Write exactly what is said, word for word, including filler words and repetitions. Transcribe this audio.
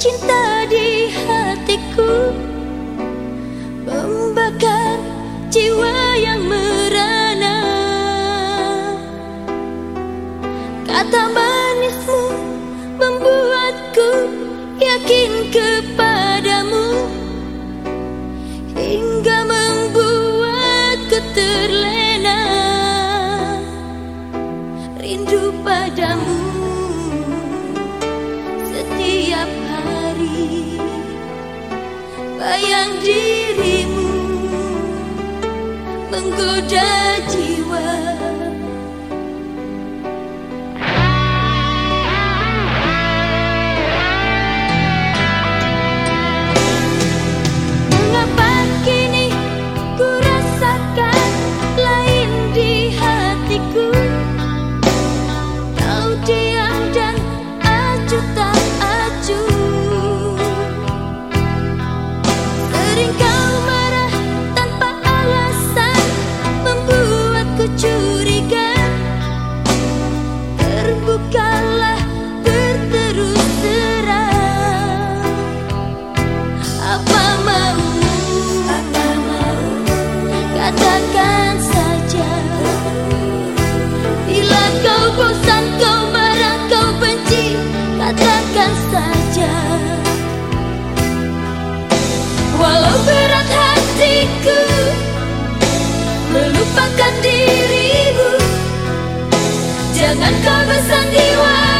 cinta di hatiku, membakar jiwa yang merana. Kata manismu membuatku yakin kepadamu, hingga membuatku terlena rindu padamu. Setiap hari bayang dirimu menggoda jiwa. Mengapa kini ku rasakan lain di hatiku? Kau diam dan acuh tak acuh. Sering kau marah tanpa alasan, membuatku curiga. Terbukalah berterus terang. Apa maumu? Apa maumu? Katakan saja. Bila kau bosan, kau marah, kau benci, katakan saja. Walau berat hatiku melupakan dirimu, jangan kau bersanding.